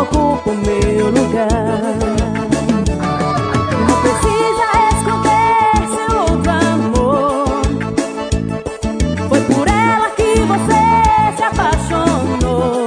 ocupa o meu lugar. Não precisa esconder seu outro amor. Foi por ela que você se apaixonou.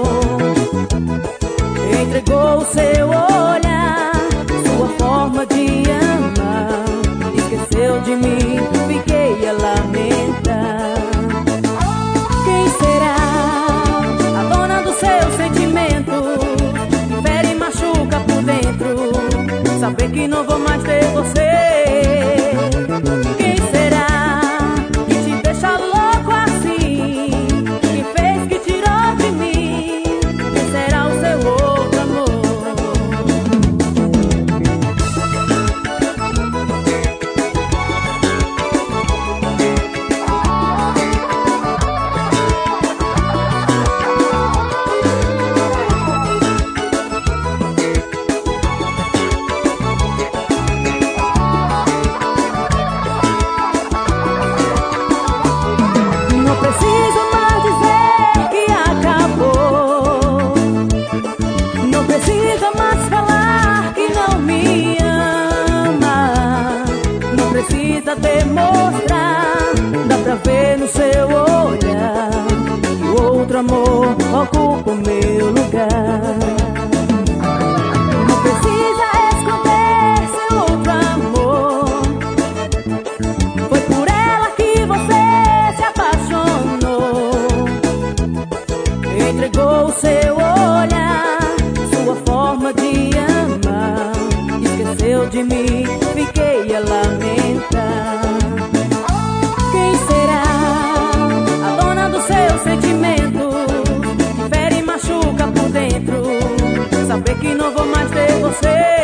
Entregou o seu olhar, sua forma de amar. Esqueceu de mim, fiquei a lamentar. Quem será a dona do seu sentimento? Que fere e machuca por dentro. Saber que não vou mais ter você. Quem será que te deixa louco assim? Quem fez que tirou de mim? Quem será o seu outro amor? Não precisa mais dizer que acabou. Não precisa mais falar que não me ama. Não precisa demonstrar. Dá pra ver no seu olhar que o outro amor ocupa o meu lugar. Não precisa esconder seu outro amor. Foi por ela que você se apaixonou. Entregou o seu olhar, sua forma de amar. Esqueceu de mim, fiquei a lamentar. Quem será a dona do seu sentimento? Que fere e machuca por dentro. Saber que não vou mais ter você.